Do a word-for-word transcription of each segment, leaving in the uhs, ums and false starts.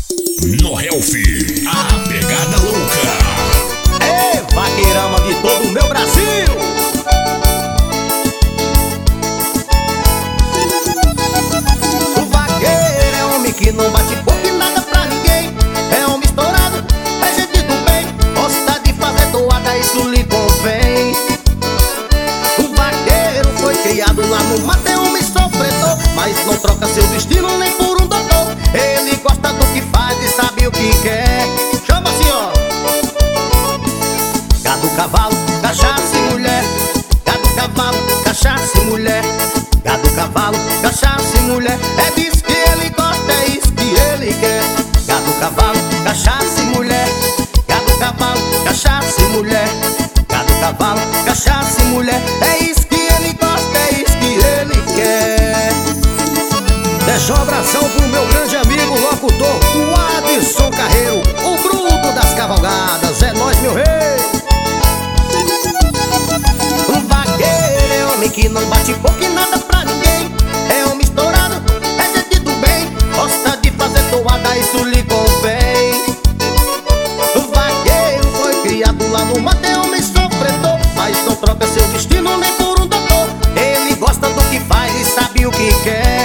No Health, a pegada louca. Ei, vaqueirama de todo o meu Brasil. O vaqueiro é homem que não bate pouco e nada pra ninguém. É homem estourado, é gente do bem. Gosta de fazer toada, isso lhe convém. O vaqueiro foi criado lá no mato, é homem sofredor, mas não troca seu destino nem por um doutor. Ele gosta do que faz e sabe o que quer. Chama assim, ó: gado, cavalo, cachaça e mulher. Gado, cavalo, cachaça e mulher. Gado, cavalo, cachaça e mulher. É disso que ele gosta, é isso que ele quer. Gado, cavalo, cachaça e mulher. Gado, cavalo, cachaça e mulher. Gado, cavalo, cachaça e mulher. É isso que ele gosta, é isso que ele quer. Deixa um abração pro meu grande amigo locutor, o Adson Carreiro, o bruto das cavalgadas. É nóis, meu rei. Um vaqueiro é homem que não bate pouco e nada pra ninguém. É homem estourado, é gente do bem. Gosta de fazer toada, isso lhe convém. O vaqueiro foi criado lá no mato, é homem sofredor, mas não troca seu destino nem por um doutor. Ele gosta do que faz e sabe o que quer.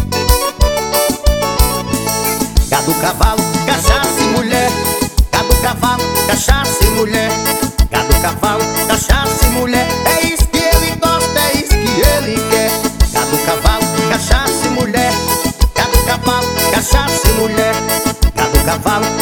Gado, cavalo, cachaça e mulher. Gado, cavalo, cachaça e mulher. Gado, cavalo, cachaça e mulher. É isso que ele gosta, é isso que ele quer. Gado, cavalo, cachaça e mulher. Gado, cavalo, cachaça e mulher. Gado, cavalo,